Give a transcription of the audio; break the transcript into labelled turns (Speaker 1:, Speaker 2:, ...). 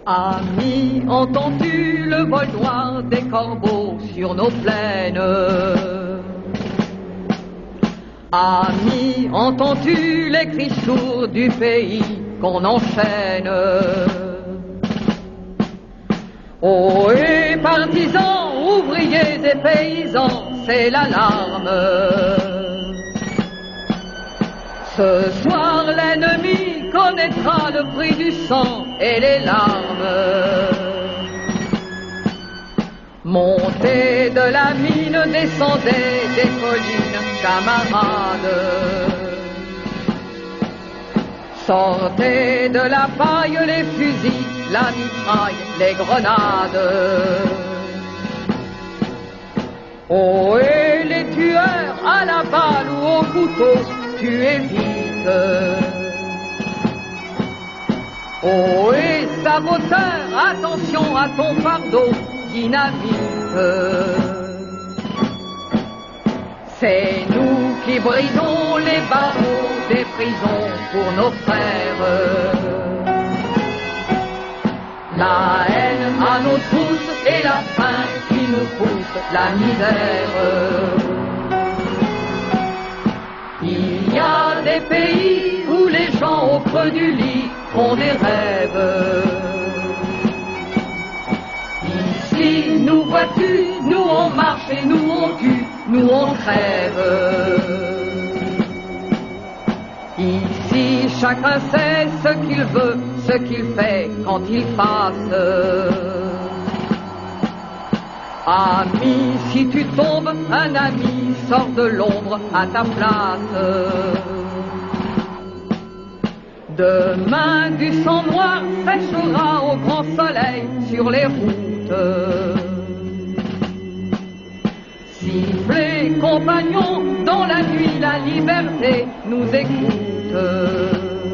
Speaker 1: Ami, entends-tu le vol noir des corbeaux sur nos plaines? Ami, entends-tu les cris sourds du pays qu'on enchaîne? Oh, et partisans, ouvriers et paysans, c'est l'alarme. Ce soir, l'ennemi connaîtra le prix du sang et les larmes. Montez de la mine, descendez des collines, camarades. Sortez de la paille les fusils, la mitraille, les grenades. Oh, et les tueurs à la balle ou au couteau, tuez vite. Oh, et saboteur, attention à ton fardeau, dynamite. C'est nous qui brisons les barreaux des prisons pour nos frères. La haine à nos trousses et la faim qui nous pousse la misère. Il y a des pays où les gens au creux du lit font des rêves. Ici, nous vois-tu, nous on marche et nous on tue, nous on crève. Ici, chacun sait ce qu'il veut, ce qu'il fait quand il passe. Ami, si tu tombes, un ami sort de l'ombre à ta place. Demain, du sang noir séchera au grand soleil sur les routes. Sifflez, compagnons, dans la nuit la liberté nous écoute.